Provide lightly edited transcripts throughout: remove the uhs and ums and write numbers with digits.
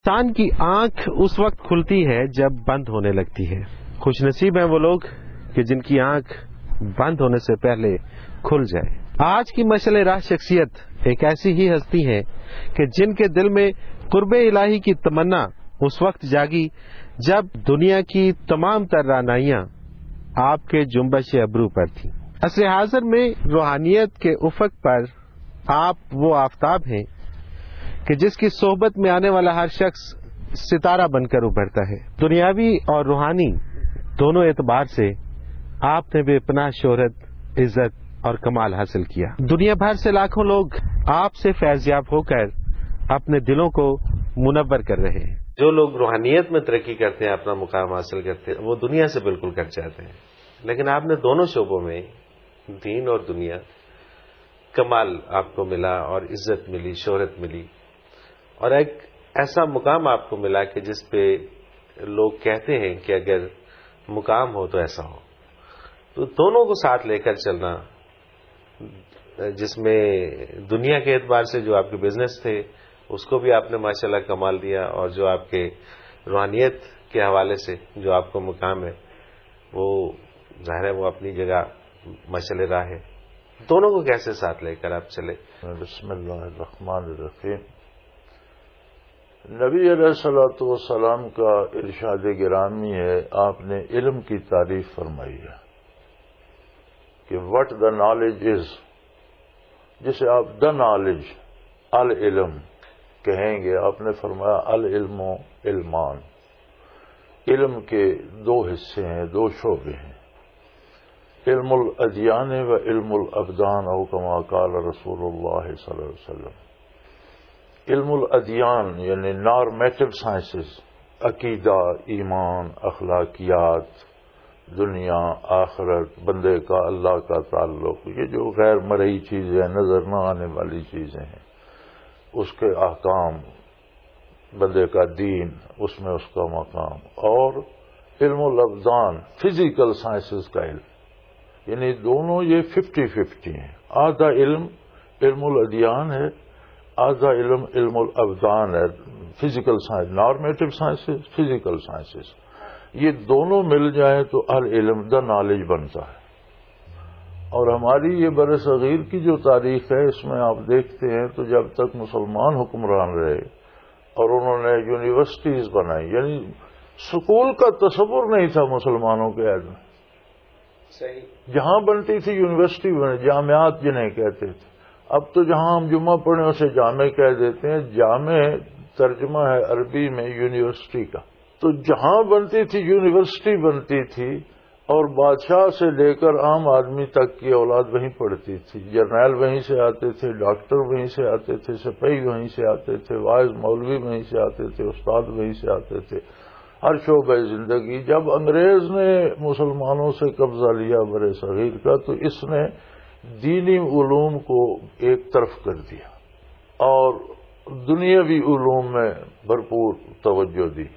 انسان کی آنکھ اس وقت کھلتی ہے جب بند ہونے لگتی ہے. خوش نصیب ہیں وہ لوگ کہ جن کی آنکھ بند ہونے سے پہلے کھل جائے. آج کی مشعل راہ شخصیت ایک ایسی ہی ہستی ہے کہ جن کے دل میں قرب الہی کی تمنا اس وقت جاگی جب دنیا کی تمام تر رعنائیاں آپ کے جنبش ابرو پر تھیں. عصر حاضر میں روحانیت کے افق پر آپ وہ آفتاب ہیں کہ جس کی صحبت میں آنے والا ہر شخص ستارہ بن کر ابھرتا ہے. دنیاوی اور روحانی دونوں اعتبار سے آپ نے بے پناہ شہرت، عزت اور کمال حاصل کیا. دنیا بھر سے لاکھوں لوگ آپ سے فیض یاب ہو کر اپنے دلوں کو منور کر رہے ہیں. جو لوگ روحانیت میں ترقی کرتے ہیں، اپنا مقام حاصل کرتے ہیں، وہ دنیا سے بالکل کٹ جاتے ہیں. لیکن آپ نے دونوں شعبوں میں، دین اور دنیا، کمال آپ کو ملا اور عزت ملی، شہرت ملی، اور ایک ایسا مقام آپ کو ملا کہ جس پہ لوگ کہتے ہیں کہ اگر مقام ہو تو ایسا ہو. تو دونوں کو ساتھ لے کر چلنا، جس میں دنیا کے اعتبار سے جو آپ کے بزنس تھے اس کو بھی آپ نے ماشاءاللہ کمال دیا، اور جو آپ کے روحانیت کے حوالے سے جو آپ کو مقام ہے وہ ظاہر ہے وہ اپنی جگہ مشعل راہ ہے. دونوں کو کیسے ساتھ لے کر آپ چلے؟ بسم اللہ الرحمن الرحیم. نبی علیہ الصلوۃ والسلام کا ارشاد گرامی ہے، آپ نے علم کی تعریف فرمائی ہے کہ وٹ دا نالج از، جسے آپ دا نالج، العلم کہیں گے. آپ نے فرمایا العلم و علمان، علم کے دو حصے ہیں، دو شعبے ہیں، علم الادیان و علم الابدان، او کما قال رسول اللہ صلی اللہ علیہ وسلم. علم الادیان یعنی نارمیٹو سائنسز، عقیدہ، ایمان، اخلاقیات، دنیا، آخرت، بندے کا اللہ کا تعلق، یہ جو غیر مرئی چیزیں، نظر نہ آنے والی چیزیں ہیں، اس کے احکام، بندے کا دین، اس میں اس کا مقام. اور علم الابدان، فزیکل سائنسز کا علم، یعنی دونوں یہ 50-50 ہیں. آدھا علم علم الادیان ہے، آدھا علم علم الابدان ہے. Physical science, normative sciences, physical sciences, یہ دونوں مل جائیں تو العلم دا نالج بنتا ہے. اور ہماری یہ بر صغیر کی جو تاریخ ہے، اس میں آپ دیکھتے ہیں تو جب تک مسلمان حکمران رہے اور انہوں نے یونیورسٹیز بنائی، یعنی سکول کا تصور نہیں تھا مسلمانوں کے عہد میں. صحیح، جہاں بنتی تھی یونیورسٹی بنے، جامعات جنہیں کہتے تھے. اب تو جہاں ہم جمعہ پڑھیں اسے جامع کہہ دیتے ہیں. جامع ترجمہ ہے عربی میں یونیورسٹی کا. تو جہاں بنتی تھی یونیورسٹی بنتی تھی، اور بادشاہ سے لے کر عام آدمی تک کی اولاد وہیں پڑھتی تھی. جرنیل وہیں سے آتے تھے، ڈاکٹر وہیں سے آتے تھے، سپاہی وہیں سے آتے تھے، واعظ مولوی وہیں سے آتے تھے، استاد وہیں سے آتے تھے. ہر شعبہ زندگی. جب انگریز نے مسلمانوں سے قبضہ لیا بر صغیر کا، تو اس نے دینی علوم کو ایک طرف کر دیا اور دنیاوی علوم میں بھرپور توجہ دی،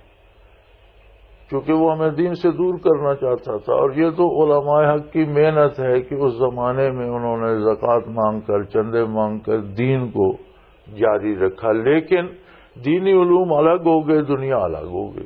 کیونکہ وہ ہمیں دین سے دور کرنا چاہتا تھا. اور یہ تو علماء حق کی محنت ہے کہ اس زمانے میں انہوں نے زکوٰۃ مانگ کر، چندے مانگ کر دین کو جاری رکھا. لیکن دینی علوم الگ ہو گئے، دنیا الگ ہو گئی.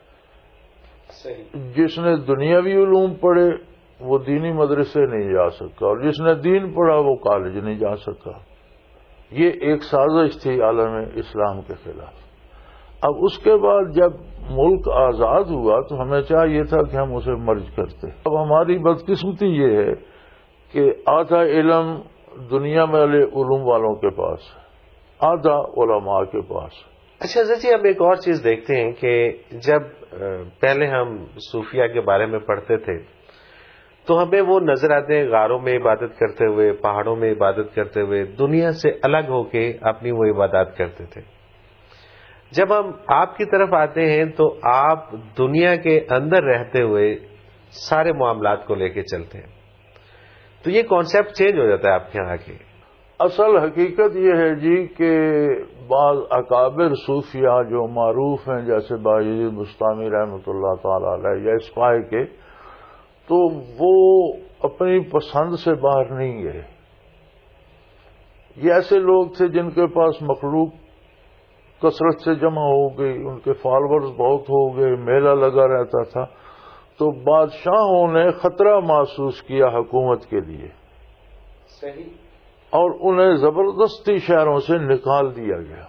جس نے دنیاوی علوم پڑھے وہ دینی مدرسے نہیں جا سکا، اور جس نے دین پڑھا وہ کالج نہیں جا سکا. یہ ایک سازش تھی عالم اسلام کے خلاف. اب اس کے بعد جب ملک آزاد ہوا تو ہمیں چاہیے تھا کہ ہم اسے مرج کرتے. اب ہماری بدقسمتی یہ ہے کہ آدھا علم دنیا والے علوم والوں کے پاس، آدھا علماء کے پاس. اچھا جی، اب ایک اور چیز دیکھتے ہیں کہ جب پہلے ہم صوفیہ کے بارے میں پڑھتے تھے تو ہمیں وہ نظر آتے ہیں غاروں میں عبادت کرتے ہوئے، پہاڑوں میں عبادت کرتے ہوئے، دنیا سے الگ ہو کے اپنی وہ عبادات کرتے تھے. جب ہم آپ کی طرف آتے ہیں تو آپ دنیا کے اندر رہتے ہوئے سارے معاملات کو لے کے چلتے ہیں. تو یہ کانسیپٹ چینج ہو جاتا ہے آپ کے یہاں کے. اصل حقیقت یہ ہے جی کہ بعض اکابر صوفیہ جو معروف ہیں، جیسے بایزید بستامی رحمۃ اللہ تعالی علیہ یا اسپاہی کے، تو وہ اپنی پسند سے باہر نہیں گئے. یہ ایسے لوگ تھے جن کے پاس مخلوق کثرت سے جمع ہو گئی، ان کے فالوورز بہت ہو گئے، میلہ لگا رہتا تھا، تو بادشاہوں نے خطرہ محسوس کیا حکومت کے لیے، صحیح، اور انہیں زبردستی شہروں سے نکال دیا گیا،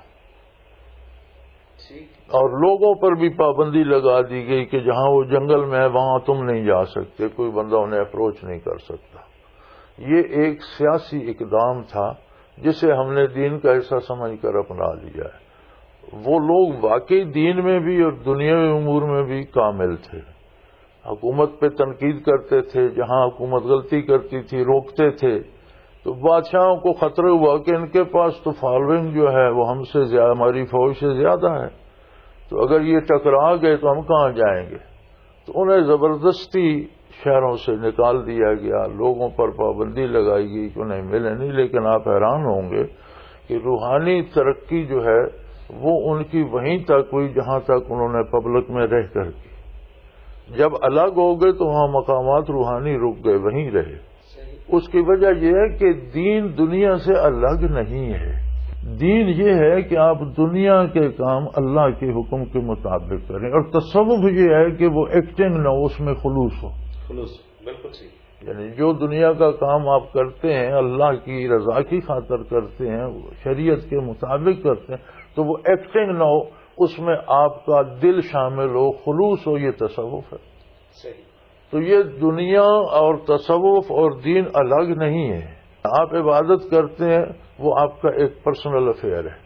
اور لوگوں پر بھی پابندی لگا دی گئی کہ جہاں وہ جنگل میں ہے وہاں تم نہیں جا سکتے، کوئی بندہ انہیں اپروچ نہیں کر سکتا۔ یہ ایک سیاسی اقدام تھا جسے ہم نے دین کا حصہ سمجھ کر اپنا لیا ہے۔ وہ لوگ واقعی دین میں بھی اور دنیاوی امور میں بھی کامل تھے، حکومت پہ تنقید کرتے تھے، جہاں حکومت غلطی کرتی تھی روکتے تھے، تو بادشاہوں کو خطرہ ہوا کہ ان کے پاس تو فالوئنگ جو ہے وہ ہم سے زیادہ، ہماری فوج سے زیادہ ہے، تو اگر یہ ٹکرا گئے تو ہم کہاں جائیں گے، تو انہیں زبردستی شہروں سے نکال دیا گیا، لوگوں پر پابندی لگائی گئی کہ انہیں ملے نہیں۔ لیکن آپ حیران ہوں گے کہ روحانی ترقی جو ہے وہ ان کی وہیں تک ہوئی جہاں تک انہوں نے پبلک میں رہ کر کی۔ جب الگ ہو گئے تو وہاں مقامات روحانی رک گئے، وہیں رہے۔ اس کی وجہ یہ ہے کہ دین دنیا سے الگ نہیں ہے، دین یہ ہے کہ آپ دنیا کے کام اللہ کے حکم کے مطابق کریں، اور تصوف یہ ہے کہ وہ ایکٹنگ نہ ہو، اس میں خلوص ہو۔ خلوص، بالکل صحیح۔ یعنی جو دنیا کا کام آپ کرتے ہیں اللہ کی رضا کی خاطر کرتے ہیں، شریعت کے مطابق کرتے ہیں، تو وہ ایکٹنگ نہ ہو، اس میں آپ کا دل شامل ہو، خلوص ہو، یہ تصوف ہے۔ صحیح۔ تو یہ دنیا اور تصوف اور دین الگ نہیں ہے۔ آپ عبادت کرتے ہیں وہ آپ کا ایک پرسنل افیئر ہے،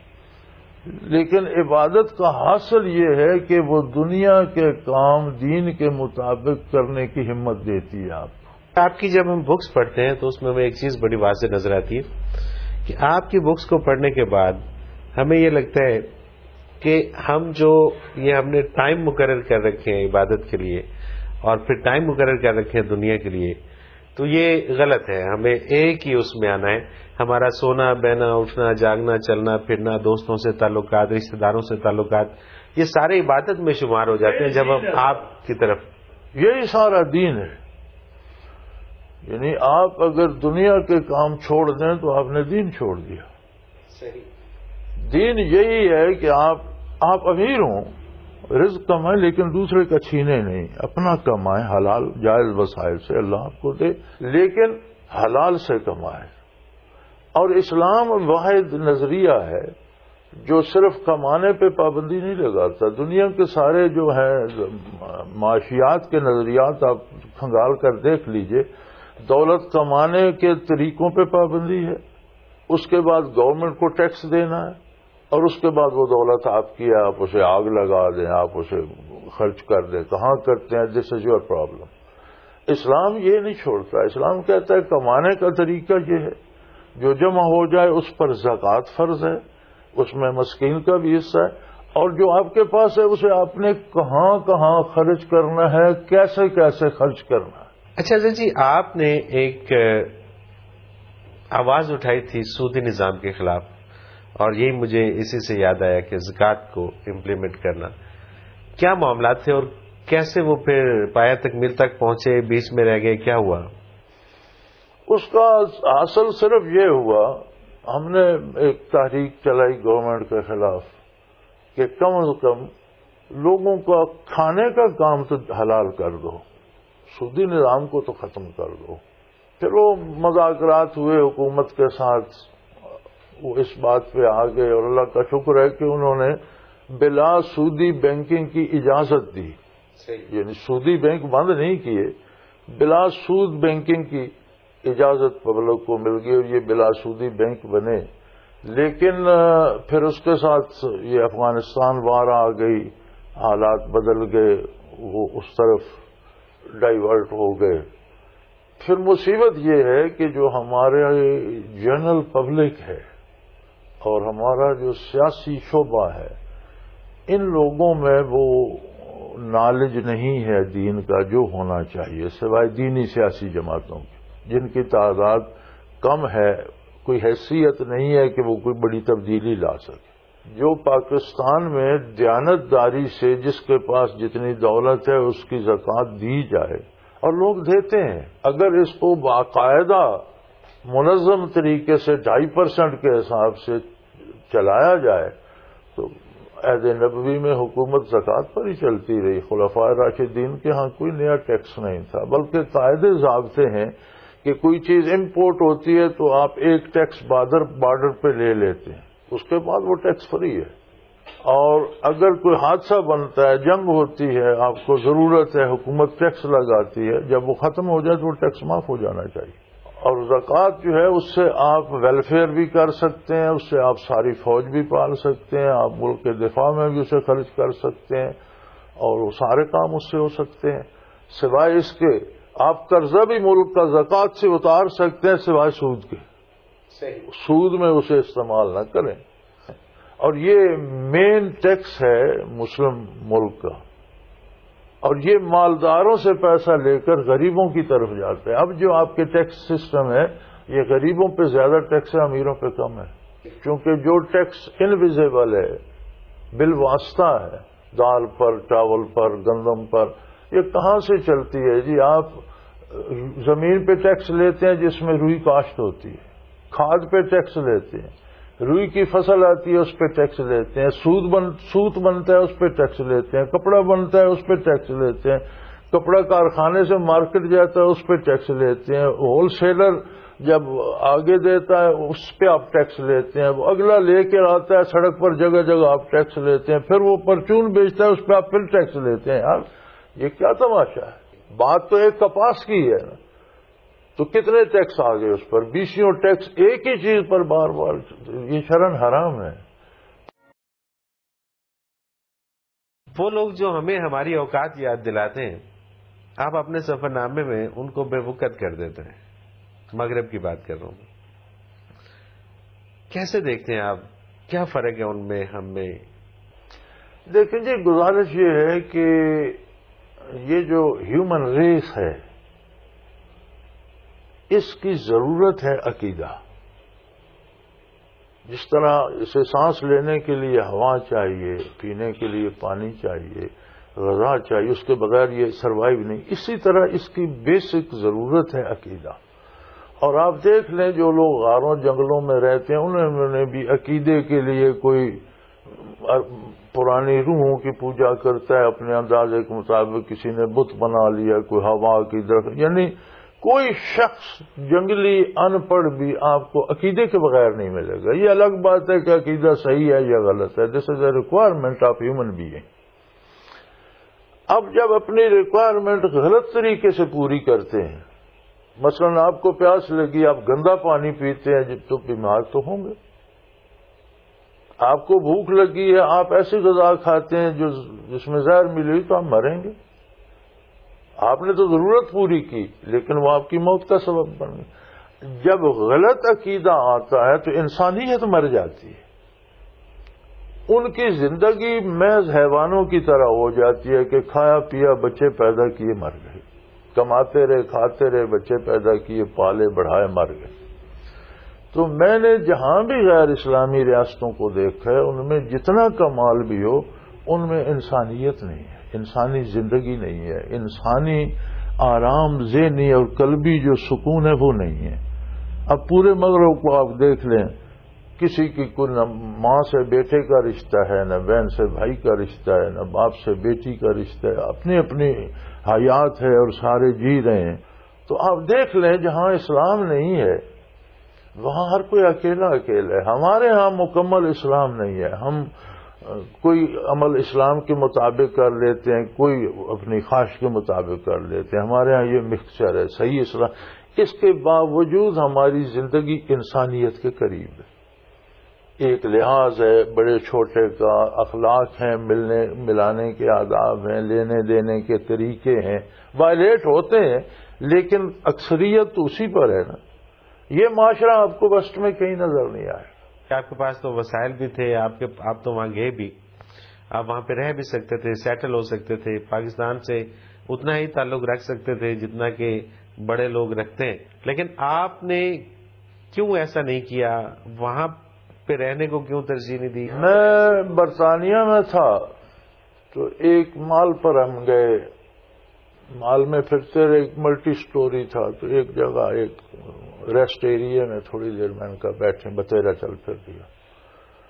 لیکن عبادت کا حاصل یہ ہے کہ وہ دنیا کے کام دین کے مطابق کرنے کی ہمت دیتی ہے آپ کو۔ آپ کی جب ہم بکس پڑھتے ہیں تو اس میں ہمیں ایک چیز بڑی واضح نظر آتی ہے کہ آپ کی بکس کو پڑھنے کے بعد ہمیں یہ لگتا ہے کہ ہم نے ٹائم مقرر کر رکھے ہیں عبادت کے لیے اور پھر ٹائم مقرر کر رکھے ہیں دنیا کے لیے، تو یہ غلط ہے۔ ہمیں ایک ہی اس میں آنا ہے۔ ہمارا سونا بہنا، اٹھنا جاگنا، چلنا پھرنا، دوستوں سے تعلقات، رشتہ داروں سے تعلقات، یہ سارے عبادت میں شمار ہو جاتے ہیں جب ہم آپ کی طرف۔ یہی سارا دین ہے۔ یعنی آپ اگر دنیا کے کام چھوڑ دیں تو آپ نے دین چھوڑ دیا۔ صحیح۔ دین یہی ہے کہ آپ امیر ہوں، رزق کمائیں لیکن دوسرے کا چھینے نہیں، اپنا کمائیں، حلال جائز وسائل سے اللہ آپ کو دے، لیکن حلال سے کمائیں۔ اور اسلام واحد نظریہ ہے جو صرف کمانے پہ پابندی نہیں لگاتا۔ دنیا کے سارے جو ہیں معاشیات کے نظریات آپ کھنگال کر دیکھ لیجئے، دولت کمانے کے طریقوں پہ پابندی ہے، اس کے بعد گورنمنٹ کو ٹیکس دینا ہے، اور اس کے بعد وہ دولت آپ کی ہے، آپ اسے آگ لگا دیں، آپ اسے خرچ کر دیں، کہاں کرتے ہیں، دس از یور پرابلم۔ اسلام یہ نہیں چھوڑتا، اسلام کہتا ہے کمانے کا طریقہ یہ ہے، جو جمع ہو جائے اس پر زکوٰۃ فرض ہے، اس میں مسکین کا بھی حصہ ہے، اور جو آپ کے پاس ہے اسے آپ نے کہاں کہاں خرچ کرنا ہے، کیسے کیسے خرچ کرنا ہے۔ اچھا جی، آپ نے ایک آواز اٹھائی تھی سودی نظام کے خلاف، اور یہی مجھے اسی سے یاد آیا کہ زکوٰۃ کو امپلیمنٹ کرنا، کیا معاملات تھے اور کیسے وہ پھر پایا تکمیل تک پہنچے، بیچ میں رہ گئے، کیا ہوا؟ اس کا حاصل صرف یہ ہوا، ہم نے ایک تحریک چلائی گورنمنٹ کے خلاف کہ کم از کم لوگوں کا کھانے کا کام تو حلال کر دو، سودی نظام کو تو ختم کر دو۔ پھر وہ مذاکرات ہوئے حکومت کے ساتھ، وہ اس بات پہ آ گئے، اور اللہ کا شکر ہے کہ انہوں نے بلا سودی بینکنگ کی اجازت دی، یعنی سودی بینک بند نہیں کیے، بلا سود بینکنگ کی اجازت پبلک کو مل گئی اور یہ بلا سودی بینک بنے۔ لیکن پھر اس کے ساتھ یہ افغانستان وار آ گئی، حالات بدل گئے، وہ اس طرف ڈائیورٹ ہو گئے۔ پھر مصیبت یہ ہے کہ جو ہمارے جنرل پبلک ہے اور ہمارا جو سیاسی شعبہ ہے، ان لوگوں میں وہ نالج نہیں ہے دین کا جو ہونا چاہیے، سوائے دینی سیاسی جماعتوں کی جن کی تعداد کم ہے، کوئی حیثیت نہیں ہے کہ وہ کوئی بڑی تبدیلی لا سکے۔ جو پاکستان میں دیانتداری سے جس کے پاس جتنی دولت ہے اس کی زکوٰۃ دی جائے، اور لوگ دیتے ہیں، اگر اس کو باقاعدہ منظم طریقے سے 2.5% کے حساب سے چلایا جائے تو تو عہد نبوی میں حکومت زکوٰۃ پر ہی چلتی رہی. خلفائے راشدین کے ہاں کوئی نیا ٹیکس نہیں تھا، بلکہ قاعدے ضابطے ہیں کہ کوئی چیز امپورٹ ہوتی ہے تو آپ ایک ٹیکس بارڈر پہ لے لیتے ہیں، اس کے بعد وہ ٹیکس فری ہے. اور اگر کوئی حادثہ بنتا ہے، جنگ ہوتی ہے، آپ کو ضرورت ہے، حکومت ٹیکس لگاتی ہے، جب وہ ختم ہو جائے تو وہ ٹیکس معاف ہو جانا چاہیے. اور زکوٰۃ جو ہے اس سے آپ ویلفیئر بھی کر سکتے ہیں، اس سے آپ ساری فوج بھی پال سکتے ہیں، آپ ملک کے دفاع میں بھی اسے خرچ کر سکتے ہیں، اور وہ سارے کام اس سے ہو سکتے ہیں. سوائے اس کے آپ قرضہ بھی ملک کا زکوٰۃ سے اتار سکتے ہیں، سوائے سود کے. سود میں اسے استعمال نہ کریں. اور یہ مین ٹیکس ہے مسلم ملک کا، اور یہ مالداروں سے پیسہ لے کر غریبوں کی طرف جاتا ہے. اب جو آپ کے ٹیکس سسٹم ہے، یہ غریبوں پہ زیادہ ٹیکس ہے، امیروں پہ کم ہے. کیونکہ جو ٹیکس انویزیبل ہے، بالواسطہ ہے، دال پر، چاول پر، گندم پر، یہ کہاں سے چلتی ہے جی؟ آپ زمین پہ ٹیکس لیتے ہیں جس میں روئی کاشت ہوتی ہے، کھاد پہ ٹیکس لیتے ہیں، روئی کی فصل آتی ہے اس پہ ٹیکس لیتے ہیں، سوت بنتا ہے اس پہ ٹیکس لیتے ہیں، کپڑا بنتا ہے اس پہ ٹیکس لیتے ہیں، کپڑا کارخانے سے مارکیٹ جاتا ہے اس پہ ٹیکس لیتے ہیں، ہول سیلر جب آگے دیتا ہے اس پہ آپ ٹیکس لیتے ہیں، وہ اگلا لے کے آتا ہے سڑک پر، جگہ جگہ آپ ٹیکس لیتے ہیں، پھر وہ پرچون بیچتا ہے اس پہ آپ پھر ٹیکس لیتے ہیں. یار یہ کیا تماشا ہے؟ بات تو ایک کپاس کی ہے نا، تو کتنے ٹیکس آ گئے اس پر؟ 20 ٹیکس ایک ہی چیز پر بار بار. یہ شرعاً حرام ہے. وہ لوگ جو ہمیں ہماری اوقات یاد دلاتے ہیں، آپ اپنے سفر نامے میں ان کو بے وقت کر دیتے ہیں. مغرب کی بات کر رہا ہوں. کیسے دیکھتے ہیں آپ؟ کیا فرق ہے ان میں ہم میں؟ دیکھیں جی، گزارش یہ ہے کہ یہ جو ہیومن ریس ہے، اس کی ضرورت ہے عقیدہ. جس طرح اسے سانس لینے کے لیے ہوا چاہیے، پینے کے لیے پانی چاہیے، غذا چاہیے، اس کے بغیر یہ سروائیو نہیں، اسی طرح اس کی بیسک ضرورت ہے عقیدہ. اور آپ دیکھ لیں جو لوگ غاروں جنگلوں میں رہتے ہیں، انہوں نے بھی عقیدے کے لیے کوئی پرانی روحوں کی پوجا کرتا ہے اپنے اندازے کے مطابق، کسی نے بت بنا لیا، کوئی ہوا کی درخت. یعنی کوئی شخص جنگلی ان پڑھ بھی آپ کو عقیدے کے بغیر نہیں ملے گا. یہ الگ بات ہے کہ عقیدہ صحیح ہے یا غلط ہے. This is a requirement of human being. اب جب اپنی ریکوائرمنٹ غلط طریقے سے پوری کرتے ہیں، مثلا آپ کو پیاس لگی، آپ گندا پانی پیتے ہیں تو بیمار تو ہوں گے. آپ کو بھوک لگی ہے، آپ ایسی غذا کھاتے ہیں جس میں زہر ملی تو آپ مریں گے. آپ نے تو ضرورت پوری کی لیکن وہ آپ کی موت کا سبب بن گئی. جب غلط عقیدہ آتا ہے تو انسانیت مر جاتی ہے. ان کی زندگی محض حیوانوں کی طرح ہو جاتی ہے کہ کھایا پیا، بچے پیدا کیے، مر گئے، کماتے رہے، کھاتے رہے، بچے پیدا کیے، پالے بڑھائے، مر گئے. تو میں نے جہاں بھی غیر اسلامی ریاستوں کو دیکھا ہے، ان میں جتنا کمال بھی ہو، ان میں انسانیت نہیں ہے، انسانی زندگی نہیں ہے، انسانی آرام ذہنی اور قلبی جو سکون ہے وہ نہیں ہے. اب پورے مغرب کو آپ دیکھ لیں، کسی کی کوئی نہ ماں سے بیٹے کا رشتہ ہے، نہ بہن سے بھائی کا رشتہ ہے، نہ باپ سے بیٹی کا رشتہ ہے. اپنی اپنی حیات ہے اور سارے جی رہے ہیں. تو آپ دیکھ لیں جہاں اسلام نہیں ہے وہاں ہر کوئی اکیلا اکیلا ہے. ہمارے ہاں مکمل اسلام نہیں ہے. ہم کوئی عمل اسلام کے مطابق کر لیتے ہیں، کوئی اپنی خواہش کے مطابق کر لیتے ہیں. ہمارے ہاں یہ مکسچر ہے، صحیح اسلام. اس کے باوجود ہماری زندگی انسانیت کے قریب ہے. ایک لحاظ ہے بڑے چھوٹے کا، اخلاق ہیں، ملنے ملانے کے آداب ہیں، لینے دینے کے طریقے ہیں، وائلیٹ ہوتے ہیں لیکن اکثریت تو اسی پر ہے نا. یہ معاشرہ آپ کو وسط میں کہیں نظر نہیں آئے. آپ کے پاس تو وسائل بھی تھے، آپ تو وہاں گئے بھی، آپ وہاں پہ رہ بھی سکتے تھے، سیٹل ہو سکتے تھے، پاکستان سے اتنا ہی تعلق رکھ سکتے تھے جتنا کہ بڑے لوگ رکھتے ہیں. لیکن آپ نے کیوں ایسا نہیں کیا؟ وہاں پہ رہنے کو کیوں ترجیح نہیں دی؟ میں برطانیہ میں تھا تو ایک مال پر ہم گئے، مال میں پھرتے رہے، ایک ملٹی سٹوری تھا. تو ایک جگہ ایک ریسٹ ایریا میں تھوڑی دیر میں ان کا بیٹھے، بتیرا چل پھر دیا.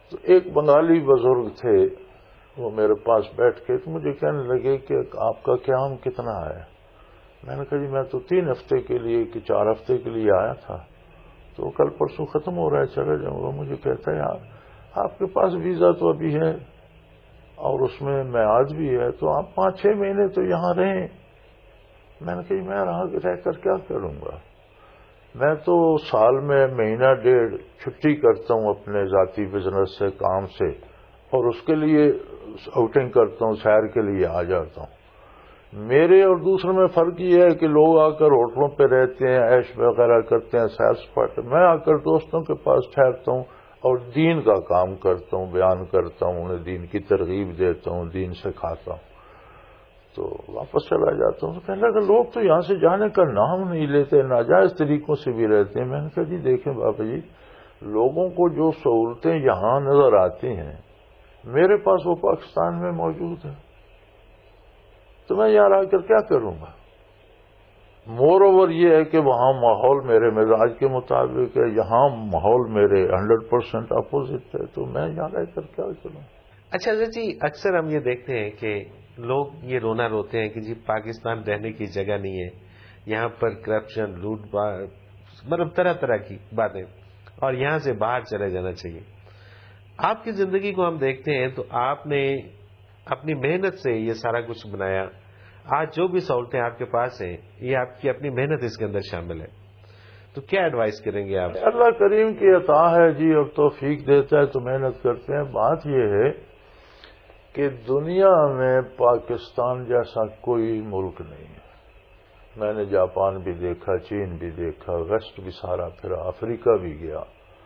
تو ایک بنگالی بزرگ تھے، وہ میرے پاس بیٹھ کے تو مجھے کہنے لگے کہ آپ کا قیام کتنا ہے؟ میں نے کہا جی میں تو 3 ہفتے کے لیے کہ 4 ہفتے کے لیے آیا تھا، تو کل پرسوں ختم ہو رہا ہے، چلا جاؤں گا۔ مجھے کہتا ہے یار آپ کے پاس ویزا تو ابھی ہے اور اس میں میعاد بھی ہے، تو آپ 5-6 مہینے تو یہاں رہیں۔ میں نے کہا جی میں رہ کر کیا کروں گا؟ میں تو سال میں 1.5 مہینہ چھٹی کرتا ہوں اپنے ذاتی بزنس سے، کام سے، اور اس کے لیے آؤٹنگ کرتا ہوں، سیر کے لیے آ جاتا ہوں۔ میرے اور دوسروں میں فرق یہ ہے کہ لوگ آ کر ہوٹلوں پہ رہتے ہیں، عیش وغیرہ کرتے ہیں، سیر سپاٹے، میں آ کر دوستوں کے پاس ٹھہرتا ہوں اور دین کا کام کرتا ہوں، بیان کرتا ہوں، انہیں دین کی ترغیب دیتا ہوں، دین سکھاتا ہوں، تو واپس چلا جاتا ہوں۔ تو کہنے لگا لوگ تو یہاں سے جانے کا نام نہیں لیتے، ناجائز طریقوں سے بھی رہتے ہیں۔ میں نے کہا جی دیکھیں بابا جی، لوگوں کو جو سہولتیں یہاں نظر آتی ہیں میرے پاس وہ پاکستان میں موجود ہیں، تو میں یہاں آ کر کیا کروں گا؟ مور اوور یہ ہے کہ وہاں ماحول میرے مزاج کے مطابق ہے، یہاں ماحول میرے 100% اپوزٹ ہے، تو میں یہاں رہ کر کیا کروں؟ اچھا حضرت جی، اکثر ہم یہ دیکھتے ہیں کہ لوگ یہ رونا روتے ہیں کہ جی پاکستان رہنے کی جگہ نہیں ہے، یہاں پر کرپشن، لوٹ مطلب طرح طرح کی باتیں، اور یہاں سے باہر چلے جانا چاہیے۔ آپ کی زندگی کو ہم دیکھتے ہیں تو آپ نے اپنی محنت سے یہ سارا کچھ بنایا، آج جو بھی سہولتیں آپ کے پاس ہیں یہ آپ کی اپنی محنت اس کے اندر شامل ہے، تو کیا ایڈوائز کریں گے آپ؟ اللہ کریم کی عطا ہے جی، اور توفیق دیتا ہے تو محنت کرتے ہیں۔ بات یہ ہے کہ دنیا میں پاکستان جیسا کوئی ملک نہیں ہے۔ میں نے جاپان بھی دیکھا، چین بھی دیکھا، ویسٹ بھی سارا پھرا، افریقہ بھی گیا،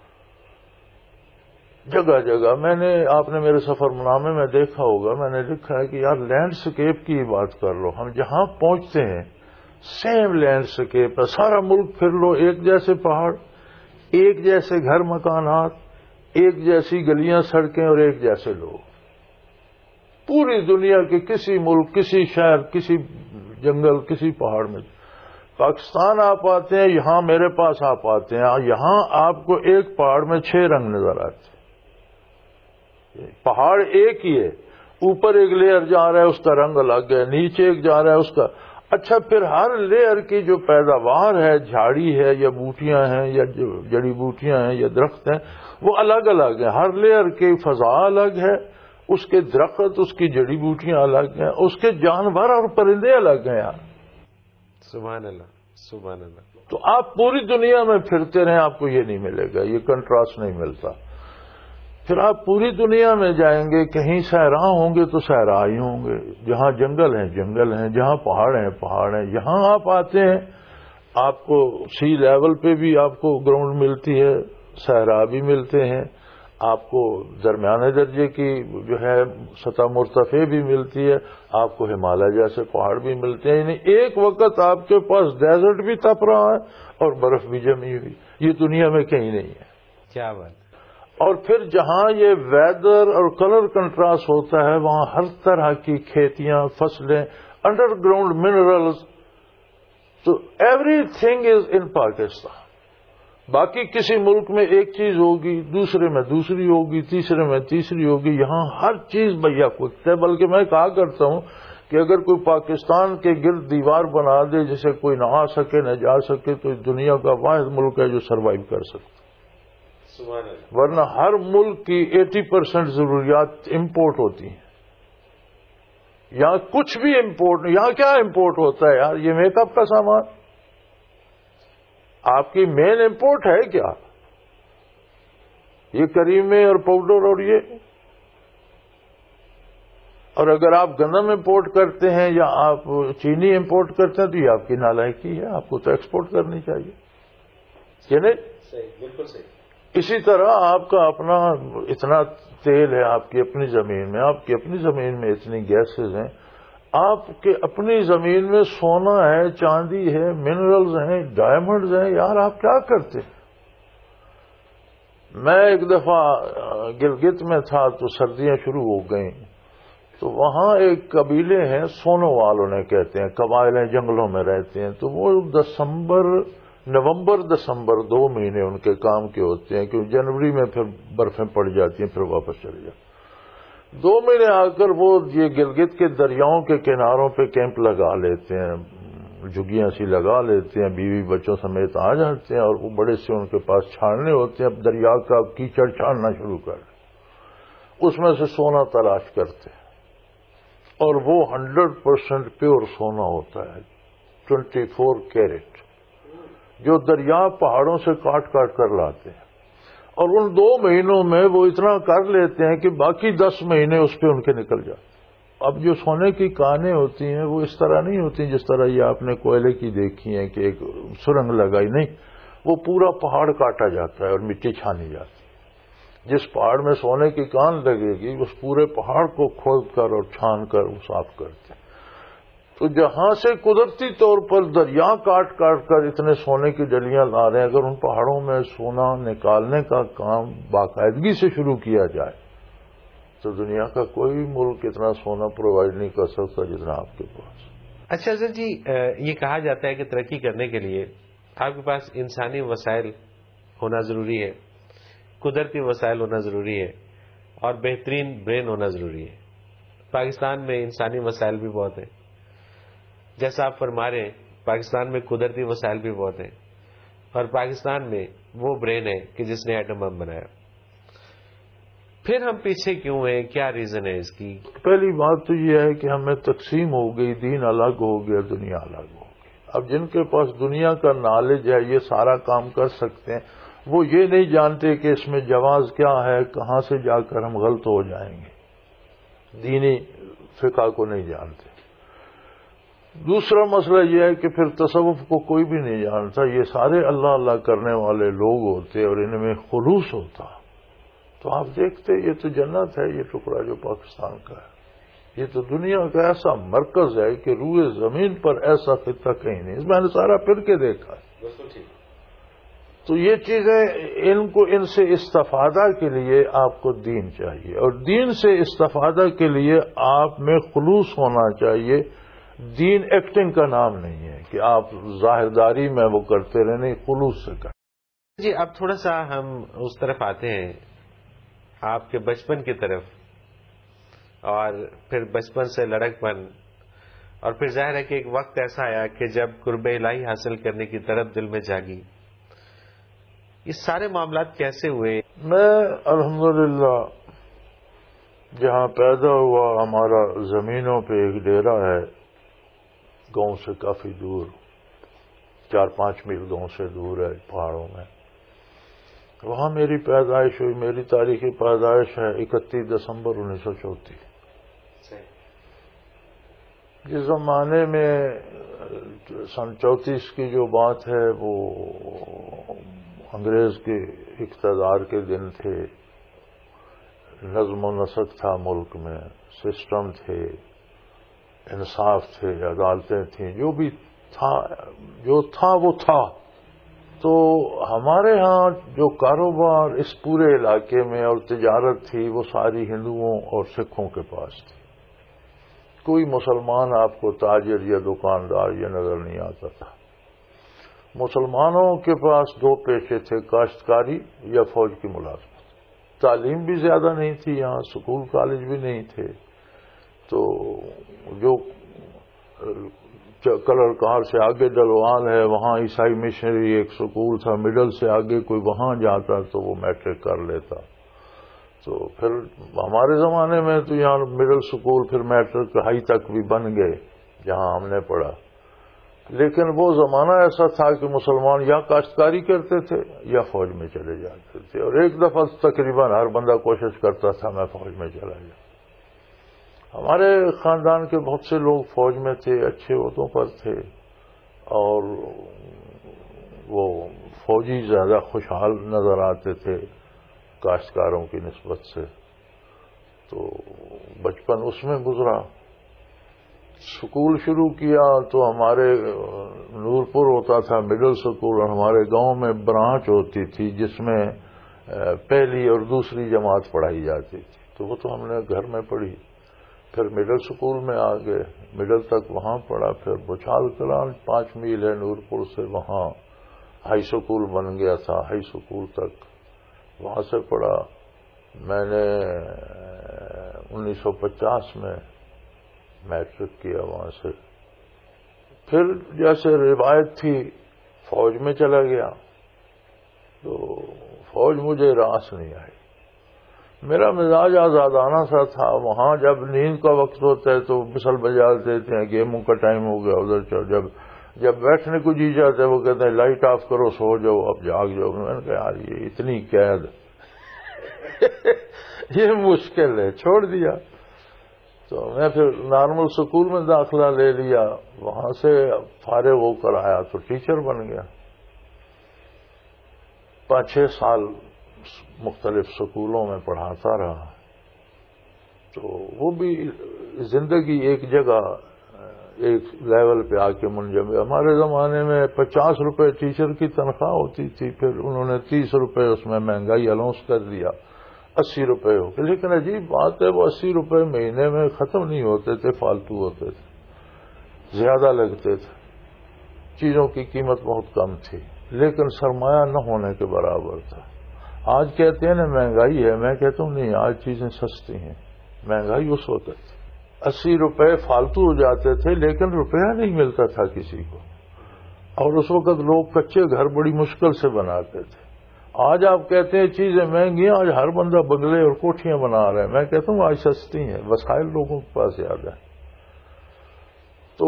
جگہ جگہ میں نے، آپ نے میرے سفر نامے میں دیکھا ہوگا، میں نے لکھا ہے کہ یار لینڈسکیپ کی بات کر لو، ہم جہاں پہنچتے ہیں سیم لینڈسکیپ ہے، سارا ملک پھر لو، ایک جیسے پہاڑ، ایک جیسے گھر مکانات، ایک جیسی گلیاں سڑکیں اور ایک جیسے لوگ۔ پوری دنیا کے کسی ملک، کسی شہر، کسی جنگل، کسی پہاڑ میں پاکستان آپ آتے ہیں، یہاں میرے پاس آپ آتے ہیں، یہاں آپ کو ایک پہاڑ میں 6 رنگ نظر آتے ہیں۔ پہاڑ ایک ہی ہے، اوپر ایک لیئر جا رہا ہے اس کا رنگ الگ ہے، نیچے ایک جا رہا ہے اس کا۔ اچھا پھر ہر لیئر کی جو پیداوار ہے، جھاڑی ہے یا بوٹیاں ہیں یا جڑی بوٹیاں ہیں یا درخت ہیں، وہ الگ الگ ہیں، ہر لیئر کی فضا الگ ہے، اس کے درخت، اس کی جڑی بوٹیاں الگ ہیں، اس کے جانور اور پرندے الگ ہیں یار۔ سبحان اللہ، سبحان اللہ۔ تو آپ پوری دنیا میں پھرتے رہیں، آپ کو یہ نہیں ملے گا، یہ کنٹراسٹ نہیں ملتا۔ پھر آپ پوری دنیا میں جائیں گے، کہیں صحرا ہوں گے تو صحرا ہی ہوں گے، جہاں جنگل ہیں جنگل ہیں، جہاں پہاڑ ہیں پہاڑ ہیں۔ یہاں آپ آتے ہیں، آپ کو سی لیول پہ بھی آپ کو گراؤنڈ ملتی ہے، صحرا بھی ملتے ہیں، آپ کو درمیانے درجے کی جو ہے سطح مرتفع بھی ملتی ہے، آپ کو ہمالیہ جیسے پہاڑ بھی ملتے ہیں، یعنی ایک وقت آپ کے پاس ڈیزرٹ بھی تپ رہا ہے اور برف بھی جمی ہوئی، یہ دنیا میں کہیں نہیں ہے۔ کیا بات۔ اور پھر جہاں یہ ویدر اور کلر کنٹراسٹ ہوتا ہے، وہاں ہر طرح کی کھیتیاں، فصلیں، انڈر گراؤنڈ منرلز، تو everything is in Pakistan. باقی کسی ملک میں ایک چیز ہوگی، دوسرے میں دوسری ہوگی، تیسرے میں تیسری ہوگی، یہاں ہر چیز بھیا وقت ہے۔ بلکہ میں کہا کرتا ہوں کہ اگر کوئی پاکستان کے گرد دیوار بنا دے جسے کوئی نہ آ سکے نہ جا سکے، تو دنیا کا واحد ملک ہے جو سروائیو کر سکتا، ورنہ ہر ملک کی 80% ضروریات امپورٹ ہوتی ہیں۔ یہاں کچھ بھی امپورٹ نہیں، یہاں کیا امپورٹ ہوتا ہے یار؟ یہ میک اپ کا سامان آپ کی مین امپورٹ ہے کیا؟ یہ کریمے اور پاؤڈر اور یہ، اور اگر آپ گندم امپورٹ کرتے ہیں یا آپ چینی امپورٹ کرتے ہیں تو یہ آپ کی نالائکی ہے، آپ کو تو ایکسپورٹ کرنی چاہیے، یہ نہیں؟ صحیح، بالکل صحیح۔ اسی طرح آپ کا اپنا اتنا تیل ہے آپ کی اپنی زمین میں، آپ کی اپنی زمین میں اتنی گیسز ہیں، آپ کے اپنی زمین میں سونا ہے، چاندی ہے، منرلز ہیں، ڈائمنڈز ہیں، یار آپ کیا کرتے؟ میں ایک دفعہ گلگت میں تھا تو سردیاں شروع ہو گئیں، تو وہاں ایک قبیلے ہیں سونو والوں نے کہتے ہیں، قبائل ہیں جنگلوں میں رہتے ہیں، تو وہ دسمبر نومبر دسمبر 2 مہینے ان کے کام کے ہوتے ہیں، کیونکہ جنوری میں پھر برفیں پڑ جاتی ہیں، پھر واپس چلے جاتے 2 مہینے آ کر وہ یہ گلگت کے دریاؤں کے کناروں پہ کیمپ لگا لیتے ہیں، جھگیاں سی لگا لیتے ہیں، بیوی بچوں سمیت آ جاتے ہیں، اور وہ بڑے سے ان کے پاس چھاننے ہوتے ہیں، اب دریا کا کیچڑ چھاننا شروع کر دیں، اس میں سے سونا تلاش کرتے ہیں، اور وہ 100% پیور سونا ہوتا ہے، 24 کیرٹ، جو دریا پہاڑوں سے کاٹ کاٹ کر لاتے ہیں، اور ان 2 مہینوں میں وہ اتنا کر لیتے ہیں کہ باقی 10 مہینے اس پہ ان کے نکل جاتے ہیں۔ اب جو سونے کی کانیں ہوتی ہیں وہ اس طرح نہیں ہوتی جس طرح یہ آپ نے کوئلے کی دیکھی ہیں کہ ایک سرنگ لگائی، نہیں، وہ پورا پہاڑ کاٹا جاتا ہے اور مٹی چھانی جاتی ہے۔ جس پہاڑ میں سونے کی کان لگے گی اس پورے پہاڑ کو کھود کر اور چھان کر وہ صاف کرتے ہیں۔ تو جہاں سے قدرتی طور پر دریا کاٹ کاٹ کر اتنے سونے کی ڈلیاں لا رہے ہیں، اگر ان پہاڑوں میں سونا نکالنے کا کام باقاعدگی سے شروع کیا جائے تو دنیا کا کوئی ملک اتنا سونا پرووائڈ نہیں کر سکتا جتنا آپ کے پاس۔ اچھا حضرت جی، یہ کہا جاتا ہے کہ ترقی کرنے کے لیے آپ کے پاس انسانی وسائل ہونا ضروری ہے، قدرتی وسائل ہونا ضروری ہے، اور بہترین برین ہونا ضروری ہے۔ پاکستان میں انسانی وسائل بھی بہت ہیں، جیسا آپ فرما رہے ہیں، پاکستان میں قدرتی وسائل بھی بہت ہیں، اور پاکستان میں وہ برین ہے کہ جس نے ایٹم بم بنایا۔ پھر ہم پیچھے کیوں ہیں؟ کیا ریزن ہے اس کی؟ پہلی بات تو یہ ہے کہ ہمیں تقسیم ہو گئی، دین الگ ہو گیا، دنیا الگ ہو گئی۔ اب جن کے پاس دنیا کا نالج ہے، یہ سارا کام کر سکتے ہیں، وہ یہ نہیں جانتے کہ اس میں جواز کیا ہے، کہاں سے جا کر ہم غلط ہو جائیں گے، دینی فقہ کو نہیں جانتے۔ دوسرا مسئلہ یہ ہے کہ پھر تصوف کو کوئی بھی نہیں جانتا، یہ سارے اللہ اللہ کرنے والے لوگ ہوتے اور ان میں خلوص ہوتا تو آپ دیکھتے یہ تو جنت ہے، یہ ٹکڑا جو پاکستان کا ہے، یہ تو دنیا کا ایسا مرکز ہے کہ روئے زمین پر ایسا خطہ کہیں نہیں، اس میں نے سارا پھر کے دیکھا ہے۔ تو یہ چیزیں ان سے استفادہ کے لیے آپ کو دین چاہیے، اور دین سے استفادہ کے لیے آپ میں خلوص ہونا چاہیے۔ دین ایکٹنگ کا نام نہیں ہے کہ آپ ظاہرداری میں وہ کرتے رہے، نہیں، خلوص سے کریں۔ جی اب تھوڑا سا ہم اس طرف آتے ہیں، آپ کے بچپن کی طرف، اور پھر بچپن سے لڑک پن، اور پھر ظاہر ہے کہ ایک وقت ایسا آیا کہ جب قرب الہی حاصل کرنے کی طرف دل میں جاگی۔ یہ سارے معاملات کیسے ہوئے؟ میں الحمدللہ جہاں پیدا ہوا، ہمارا زمینوں پہ ایک ڈیرا ہے، گاؤں سے کافی دور، 4-5 میل گاؤں سے دور ہے، پہاڑوں میں، وہاں میری پیدائش ہوئی۔ میری تاریخی پیدائش ہے 31 دسمبر 1934۔ جس زمانے میں سن 34 کی جو بات ہے وہ انگریز کے اقتدار کے دن تھے، نظم و نسق تھا ملک میں، سسٹم تھے، انصاف تھے، عدالتیں تھیں، جو بھی تھا، جو تھا وہ تھا۔ تو ہمارے ہاں جو کاروبار اس پورے علاقے میں اور تجارت تھی وہ ساری ہندوؤں اور سکھوں کے پاس تھی۔ کوئی مسلمان آپ کو تاجر یا دکاندار یہ نظر نہیں آتا تھا۔ مسلمانوں کے پاس 2 پیشے تھے، کاشتکاری یا فوج کی ملازمت۔ تعلیم بھی زیادہ نہیں تھی یہاں، سکول کالج بھی نہیں تھے، تو جو کلر کار سے آگے ڈلوان ہے وہاں عیسائی مشنری ایک سکول تھا، مڈل سے آگے کوئی وہاں جاتا تو وہ میٹرک کر لیتا۔ تو پھر ہمارے زمانے میں تو یہاں مڈل سکول پھر میٹرک ہائی تک بھی بن گئے جہاں ہم نے پڑھا، لیکن وہ زمانہ ایسا تھا کہ مسلمان یا کاشتکاری کرتے تھے یا فوج میں چلے جاتے تھے، اور ایک دفعہ تقریباً ہر بندہ کوشش کرتا تھا میں فوج میں چلا جاؤں۔ ہمارے خاندان کے بہت سے لوگ فوج میں تھے، اچھے عہدوں پر تھے، اور وہ فوجی زیادہ خوشحال نظر آتے تھے کاشتکاروں کی نسبت سے۔ تو بچپن اس میں گزرا۔ سکول شروع کیا تو ہمارے نورپور ہوتا تھا مڈل سکول، اور ہمارے گاؤں میں برانچ ہوتی تھی جس میں پہلی اور دوسری جماعت پڑھائی جاتی تھی، تو وہ تو ہم نے گھر میں پڑھی۔ پھر مڈل سکول میں آ گئے، مڈل تک وہاں پڑھا، پھر بچال کلان 5 میل ہے نورپور سے، وہاں ہائی سکول بن گیا تھا، ہائی سکول تک وہاں سے پڑھا میں نے۔ 1950 میں میٹرک کیا وہاں سے۔ پھر جیسے روایت تھی فوج میں چلا گیا، تو فوج مجھے راس نہیں آئی۔ میرا مزاج آزادانہ سا تھا، وہاں جب نیند کا وقت ہوتا ہے تو بسل بجا دیتے ہیں، گیموں کا ٹائم ہو گیا ادھر چل، جب بیٹھنے کو جی جاتا ہے وہ کہتے ہیں لائٹ آف کرو سو جاؤ، اب جاگ جاؤ۔ میں نے کہا یار یہ اتنی قید یہ مشکل ہے، چھوڑ دیا۔ تو میں پھر نارمل سکول میں داخلہ لے لیا، وہاں سے فارغ ہو کر آیا تو ٹیچر بن گیا۔ 5-6 سال مختلف سکولوں میں پڑھاتا رہا۔ تو وہ بھی زندگی ایک جگہ ایک لیول پہ آ کے منجمد۔ ہمارے زمانے میں 50 روپے ٹیچر کی تنخواہ ہوتی تھی، پھر انہوں نے 30 روپے اس میں مہنگائی الاؤنس کر دیا، 80 روپے ہو گئے۔ لیکن عجیب بات ہے وہ 80 روپے مہینے میں ختم نہیں ہوتے تھے، فالتو ہوتے تھے، زیادہ لگتے تھے، چیزوں کی قیمت بہت کم تھی، لیکن سرمایہ نہ ہونے کے برابر تھا۔ آج کہتے ہیں نا مہنگائی ہے، میں کہتا ہوں نہیں، آج چیزیں سستی ہیں، مہنگائی اس وقت تھی۔ 80 روپے فالتو ہو جاتے تھے لیکن روپیہ نہیں ملتا تھا کسی کو، اور اس وقت لوگ کچے گھر بڑی مشکل سے بناتے تھے۔ آج آپ کہتے ہیں چیزیں مہنگی ہیں، آج ہر بندہ بنگلے اور کوٹھیاں بنا رہا ہے، میں کہتا ہوں آج سستی ہیں، وسائل لوگوں کے پاس زیادہ ہیں۔ تو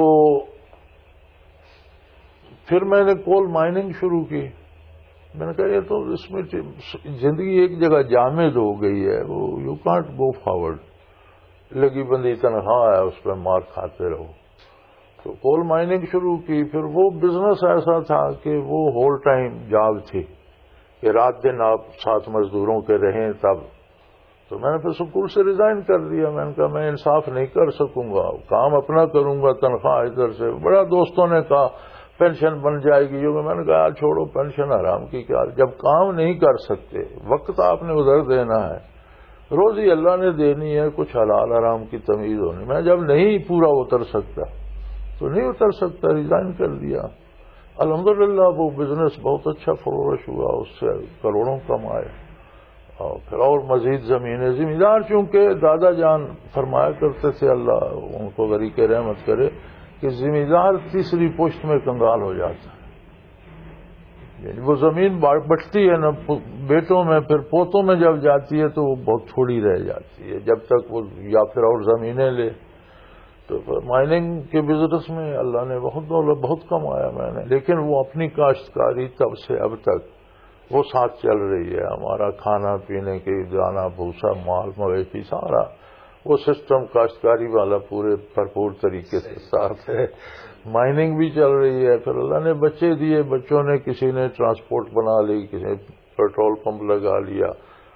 پھر میں نے کول مائننگ شروع کی۔ میں نے کہا یہ تو اس میں زندگی ایک جگہ جامد ہو گئی ہے، وہ یو کانٹ گو فارورڈ، لگی بندی تنخواہ ہے اس پہ مار کھاتے رہو۔ تو کول مائننگ شروع کی۔ پھر وہ بزنس ایسا تھا کہ وہ ہول ٹائم جاب تھی کہ رات دن آپ ساتھ مزدوروں کے رہیں تب۔ تو میں نے پھر سکول سے ریزائن کر دیا۔ میں نے کہا میں انصاف نہیں کر سکوں گا، کام اپنا کروں گا، تنخواہ ادھر سے۔ بڑا دوستوں نے کہا پینشن بن جائے گی، جو میں نے کہا چھوڑو پینشن حرام کی کیا، جب کام نہیں کر سکتے وقت آپ نے ادھر دینا ہے، روزی اللہ نے دینی ہے، کچھ حلال حرام کی تمیز ہونی۔ میں جب نہیں پورا اتر سکتا تو نہیں اتر سکتا، ریزائن کر دیا۔ الحمدللہ وہ بزنس بہت اچھا فلورش ہوا، اس سے کروڑوں کمائے، اور پھر اور مزید زمیندار چونکہ دادا جان فرمایا کرتے تھے، اللہ ان کو غریق رحمت کرے، کہ زمیندار تیسری پشت میں کنگال ہو جاتا ہے، یعنی وہ زمین بٹتی ہے نا بیٹوں میں، پھر پوتوں میں جب جاتی ہے تو وہ بہت تھوڑی رہ جاتی ہے، جب تک وہ یا پھر اور زمینیں لے۔ تو مائننگ کے بزنس میں اللہ نے بہت دولت بہت کمایا میں نے، لیکن وہ اپنی کاشتکاری تب سے اب تک وہ ساتھ چل رہی ہے۔ ہمارا کھانا پینے کے دانا بھوسا مال مویشی سارا وہ سسٹم کاشتکاری والا پورے بھرپور طریقے سے ساتھ ہے۔ مائننگ بھی چل رہی ہے، پھر اللہ نے بچے دیے، بچوں نے کسی نے ٹرانسپورٹ بنا لی، کسی نے پیٹرول پمپ لگا لیا،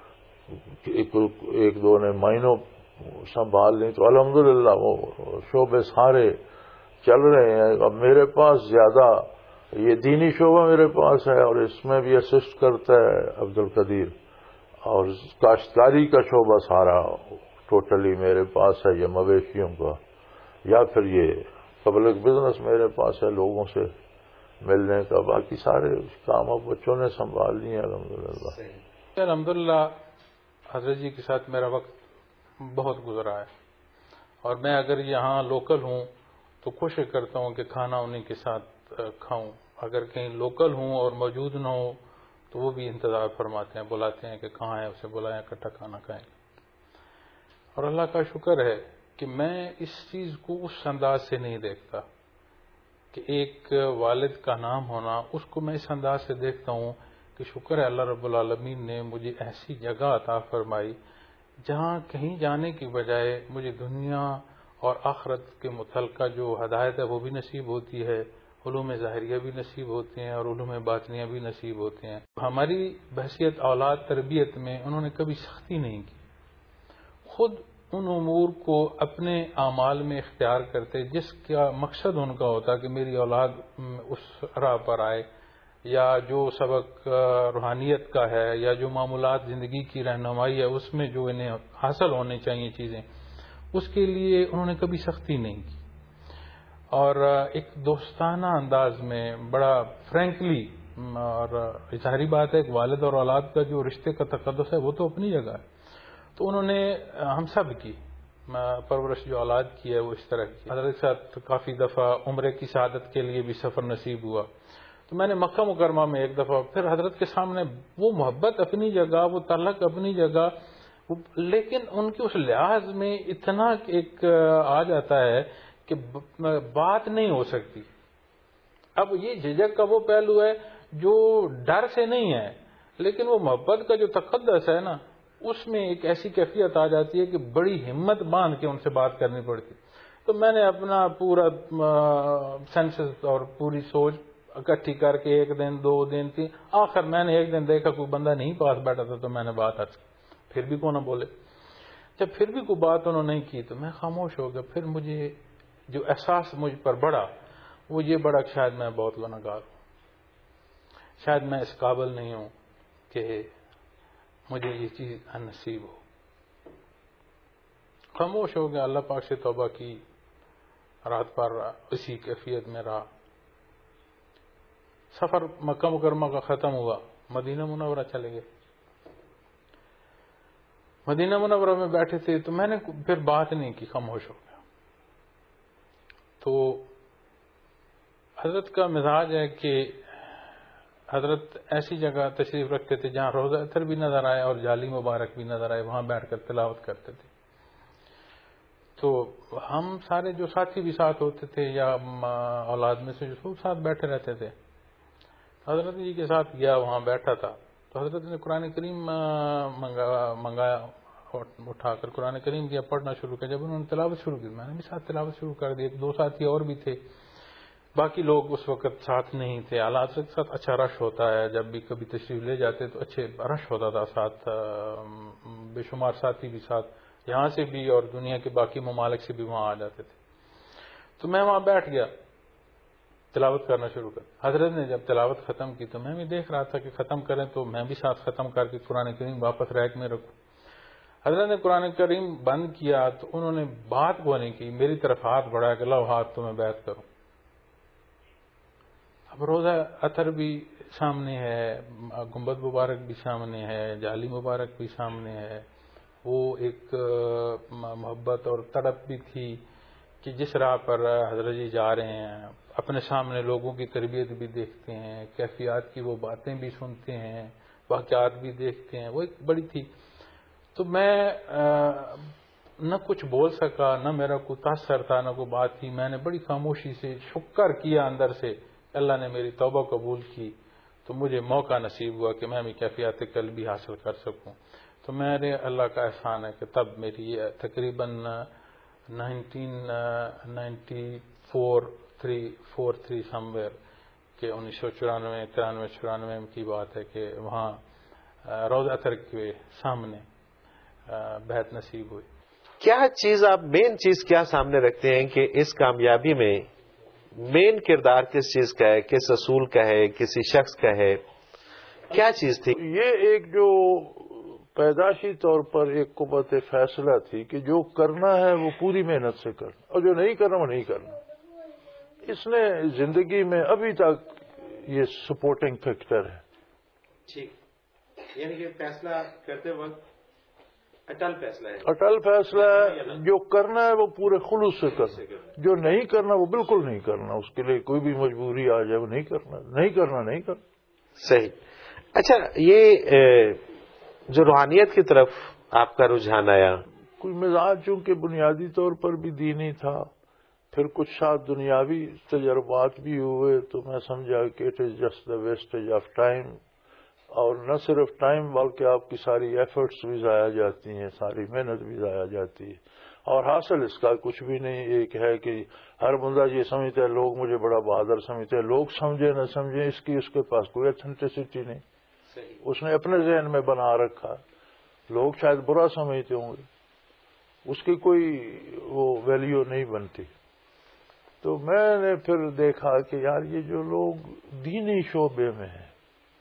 ایک دو نے مائنوں سنبھال لی، تو الحمدللہ وہ شعبے سارے چل رہے ہیں۔ اب میرے پاس زیادہ یہ دینی شعبہ میرے پاس ہے، اور اس میں بھی اسسٹ کرتا ہے عبد القدیر، اور کاشتکاری کا شعبہ سارا ٹوٹلی میرے پاس ہے، یہ مویشیوں کا، یا پھر یہ پبلک بزنس میرے پاس ہے لوگوں سے ملنے کا، باقی سارے کام اب بچوں نے سنبھال لیے الحمدللہ۔ الحمدللہ حضرت جی کے ساتھ میرا وقت بہت گزرا ہے، اور میں اگر یہاں لوکل ہوں تو کوشش کرتا ہوں کہ کھانا انہیں کے ساتھ کھاؤں، اگر کہیں لوکل ہوں اور موجود نہ ہو تو وہ بھی انتظار فرماتے ہیں، بلاتے ہیں کہ کہاں ہے، اسے بلائیں اکٹھا کھانا کھائیں۔ اور اللہ کا شکر ہے کہ میں اس چیز کو اس انداز سے نہیں دیکھتا کہ ایک والد کا نام ہونا، اس کو میں اس انداز سے دیکھتا ہوں کہ شکر ہے اللہ رب العالمین نے مجھے ایسی جگہ عطا فرمائی جہاں کہیں جانے کی بجائے مجھے دنیا اور آخرت کے متعلقہ جو ہدایت ہے وہ بھی نصیب ہوتی ہے، علوم ظاہریہ بھی نصیب ہوتے ہیں اور علوم باطنیہ بھی نصیب ہوتے ہیں۔ ہماری بحثیت اولاد تربیت میں انہوں نے کبھی سختی نہیں کی، خود ان امور کو اپنے اعمال میں اختیار کرتے جس کا مقصد ان کا ہوتا کہ میری اولاد اس راہ پر آئے، یا جو سبق روحانیت کا ہے یا جو معمولات زندگی کی رہنمائی ہے اس میں جو انہیں حاصل ہونے چاہیے چیزیں، اس کے لیے انہوں نے کبھی سختی نہیں کی، اور ایک دوستانہ انداز میں بڑا فرینکلی اور ظاہری بات ہے کہ والد اور اولاد کا جو رشتے کا تقدس ہے وہ تو اپنی جگہ ہے. تو انہوں نے ہم سب کی پرورش جو اولاد کی ہے وہ اس طرح کی. حضرت کے ساتھ کافی دفعہ عمرے کی سعادت کے لیے بھی سفر نصیب ہوا. تو میں نے مکہ مکرمہ میں ایک دفعہ پھر حضرت کے سامنے وہ محبت اپنی جگہ، وہ تعلق اپنی جگہ، لیکن ان کے اس لحاظ میں اتنا ایک آ جاتا ہے کہ بات نہیں ہو سکتی. اب یہ جھجک کا وہ پہلو ہے جو ڈر سے نہیں ہے، لیکن وہ محبت کا جو تقدس ہے نا، اس میں ایک ایسی کیفیت آ جاتی ہے کہ بڑی ہمت باندھ کے ان سے بات کرنی پڑتی. تو میں نے اپنا پورا سینسز اور پوری سوچ اکٹھی کر کے 1 دن 2 دن 3، آخر میں نے ایک دن دیکھا کوئی بندہ نہیں پاس بیٹھا تھا، تو میں نے بات عرض کی. پھر بھی کون نہ بولے. جب پھر بھی کوئی بات انہوں نے نہیں کی تو میں خاموش ہو گیا. پھر مجھے جو احساس مجھ پر بڑھا وہ یہ بڑا کہ شاید میں بہت گنہگار ہوں، شاید میں اس قابل نہیں ہوں کہ مجھے یہ چیز نصیب ہو. خاموش ہو گیا. اللہ پاک سے توبہ کی. رات پر اسی کیفیت میں رہا. سفر مکہ مکرمہ کا ختم ہوا، مدینہ منورہ چلے گئے. مدینہ منورہ میں بیٹھے تھے تو میں نے پھر بات نہیں کی، خاموش ہو گیا. تو حضرت کا مزاج ہے کہ حضرت ایسی جگہ تشریف رکھتے تھے جہاں روضہ اطہر بھی نظر آئے اور جالی مبارک بھی نظر آئے، وہاں بیٹھ کر تلاوت کرتے تھے. تو ہم سارے جو ساتھی بھی ساتھ ہوتے تھے یا اولاد میں سے جو ساتھ بیٹھے رہتے تھے. حضرت جی کے ساتھ گیا، وہاں بیٹھا تھا تو حضرت نے قرآن کریم منگایا، اٹھا کر قرآن کریم دیا، پڑھنا شروع کیا. جب انہوں نے تلاوت شروع کی میں نے بھی ساتھ تلاوت شروع کر دی. 2 ساتھی اور بھی تھے، باقی لوگ اس وقت ساتھ نہیں تھے. حضرت کے ساتھ اچھا رش ہوتا ہے، جب بھی کبھی تشریف لے جاتے تو اچھے رش ہوتا تھا ساتھ، بے شمار ساتھی بھی ساتھ، یہاں سے بھی اور دنیا کے باقی ممالک سے بھی وہاں آ جاتے تھے. تو میں وہاں بیٹھ گیا، تلاوت کرنا شروع کر. حضرت نے جب تلاوت ختم کی تو میں بھی دیکھ رہا تھا کہ ختم کریں تو میں بھی ساتھ ختم کر کے قرآن کریم واپس ریک میں رکھوں. حضرت نے قرآن کریم بند کیا تو انہوں نے بات کو نہیں کی، میری طرف ہاتھ بڑھایا کہ لاؤ ہاتھ تو میں بیعت کروں. اب روزہ اطہر بھی سامنے ہے، گنبد مبارک بھی سامنے ہے، جالی مبارک بھی سامنے ہے. وہ ایک محبت اور تڑپ بھی تھی کہ جس راہ پر حضرت جی جا رہے ہیں، اپنے سامنے لوگوں کی تربیت بھی دیکھتے ہیں، کیفیات کی وہ باتیں بھی سنتے ہیں، واقعات بھی دیکھتے ہیں، وہ ایک بڑی تھی. تو میں نہ کچھ بول سکا، نہ میرا کوئی تاثر تھا، نہ کوئی بات تھی. میں نے بڑی خاموشی سے شکر کیا اندر سے، اللہ نے میری توبہ قبول کی تو مجھے موقع نصیب ہوا کہ میں بھی کیفیات قلبی حاصل کر سکوں. تو میرے اللہ کا احسان ہے کہ تب میری تقریباً 1994-3 سمویئر کہ 1994-93 کی بات ہے کہ وہاں روضہ اطہر کے سامنے بیعت نصیب ہوئی. کیا چیز آپ مین چیز کیا سامنے رکھتے ہیں کہ اس کامیابی میں مین کردار کس چیز کا ہے، کس اصول کا ہے، کسی شخص کا ہے، کیا چیز تھی؟ یہ ایک جو پیدائشی طور پر ایک قوت فیصلہ تھی کہ جو کرنا ہے وہ پوری محنت سے کرنا، اور جو نہیں کرنا وہ نہیں کرنا. اس نے زندگی میں ابھی تک یہ سپورٹنگ فیکٹر ہے. ٹھیک، یعنی کہ فیصلہ کرتے وقت اٹل فیصلہ ہے. اٹل فیصلہ ہے، جو کرنا ہے وہ پورے خلوص سے کرنا، جو نہیں کرنا وہ بالکل نہیں کرنا. اس کے لیے کوئی بھی مجبوری آ جائے وہ نہیں کرنا، نہیں کرنا نہیں کرنا. صحیح. اچھا، یہ جو روحانیت کی طرف آپ کا رجحان آیا، کوئی مزاج چونکہ بنیادی طور پر بھی دینی تھا، پھر کچھ ساتھ دنیاوی تجربات بھی ہوئے، تو میں سمجھا کہ it is just the vestige of time. اور نہ صرف ٹائم بلکہ آپ کی ساری ایفرٹس بھی ضائع جاتی ہیں، ساری محنت بھی ضائع جاتی ہے، اور حاصل اس کا کچھ بھی نہیں. ایک ہے کہ ہر بندہ یہ سمجھتا ہے لوگ مجھے بڑا بہادر سمجھتے ہیں، لوگ سمجھے نہ سمجھیں اس کی اس کے پاس کوئی اتھینٹسٹی نہیں. اس نے اپنے ذہن میں بنا رکھا، لوگ شاید برا سمجھتے ہوں گے، اس کی کوئی وہ ویلیو نہیں بنتی. تو میں نے پھر دیکھا کہ یار یہ جو لوگ دینی شعبے میں ہیں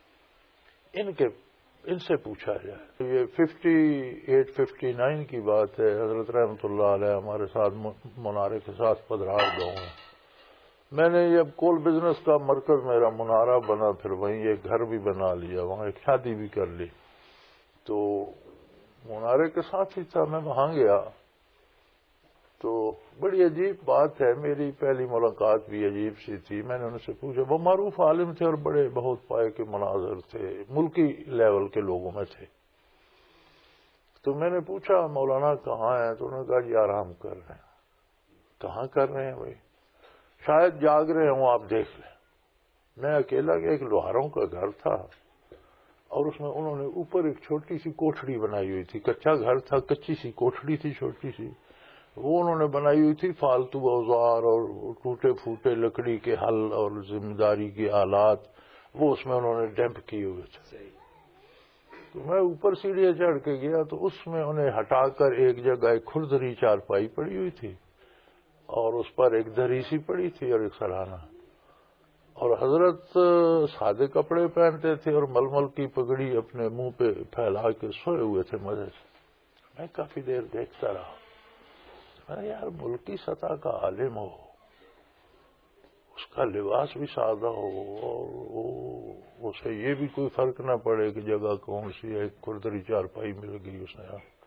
ان سے پوچھا جائے. یہ 58-59 کی بات ہے، حضرت رحمۃ اللہ علیہ ہمارے ساتھ منارے کے ساتھ پدرار گاؤں ہیں. میں نے اب کول بزنس کا مرکز میرا منارہ بنا، پھر وہیں ایک گھر بھی بنا لیا، وہاں ایک شادی بھی کر لی، تو منارے کے ساتھ ہی تھا، میں وہاں گیا تو بڑی عجیب بات ہے، میری پہلی ملاقات بھی عجیب سی تھی۔ میں نے ان سے پوچھا، وہ معروف عالم تھے اور بڑے بہت پائے کے مناظر تھے، ملکی لیول کے لوگوں میں تھے، تو میں نے پوچھا مولانا کہاں ہیں؟ تو انہوں نے کہا جی آرام کر رہے ہیں۔ کہاں کر رہے ہیں بھائی؟ شاید جاگ رہے ہوں، آپ دیکھ لیں۔ میں اکیلا کہ ایک لوہاروں کا گھر تھا اور اس میں انہوں نے اوپر ایک چھوٹی سی کوٹھڑی بنائی ہوئی تھی، کچا گھر تھا، کچی سی کوٹھڑی تھی چھوٹی سی، وہ انہوں نے بنائی ہوئی تھی، فالتو اوزار اور ٹوٹے پھوٹے لکڑی کے حل اور ذمہ داری کے آلات وہ اس میں انہوں نے ڈمپ کیے ہوئے تھے۔ تو میں اوپر سیڑھیاں چڑھ کے گیا تو اس میں انہیں ہٹا کر ایک جگہ ایک کھردری چارپائی پڑی ہوئی تھی اور اس پر ایک دری سی پڑی تھی اور ایک سرہانہ، اور حضرت سادے کپڑے پہنتے تھے اور ململ کی پگڑی اپنے منہ پہ پھیلا کے سوئے ہوئے تھے مزے سے۔ میں کافی دیر دیکھتا رہا، میں یار ملکی سطح کا عالم ہو، اس کا لباس بھی سادہ ہو اور اسے یہ بھی کوئی فرق نہ پڑے کہ جگہ کون سی ہے، ایک کھردری چارپائی مل گئی اس نے،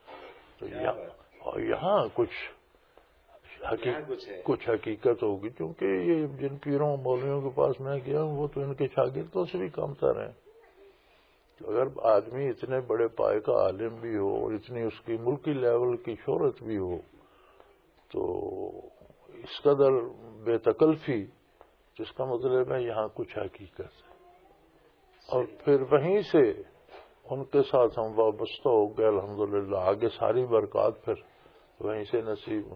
تو یہاں کچھ حقیقت ہوگی، کیونکہ یہ جن پیروں مولویوں کے پاس میں گیا ہوں وہ تو ان کے شاگردوں سے بھی کم تر ہیں۔ اگر آدمی اتنے بڑے پائے کا عالم بھی ہو اور اتنی اس کی ملکی لیول کی شہرت بھی ہو تو اس قدر بے تکلفی، جس کا مطلب ہے یہاں کچھ حقیقت ہے، اور پھر وہیں سے ان کے ساتھ ہم وابستہ ہو گئے الحمدللہ، آگے ساری برکات پھر وہیں سے نصیب